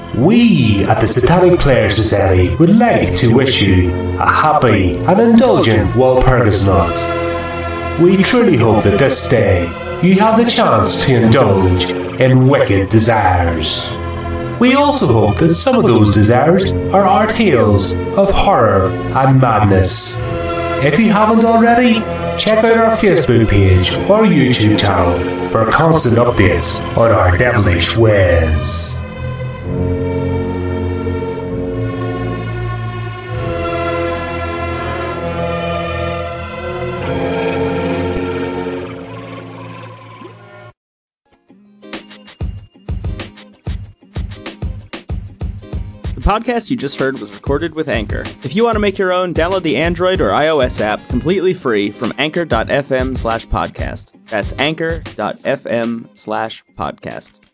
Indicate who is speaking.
Speaker 1: We at the Satanic Player Society would like to wish you a happy and indulgent Walpurgis night. We truly hope that this day you have the chance to indulge in wicked desires. We also hope that some of those desires are our tales of horror and madness. If you haven't already, check out our Facebook page or YouTube channel for constant updates on our devilish ways.
Speaker 2: The podcast you just heard was recorded with Anchor. If you want to make your own, download the Android or iOS app completely free from anchor.fm/podcast. That's anchor.fm/podcast.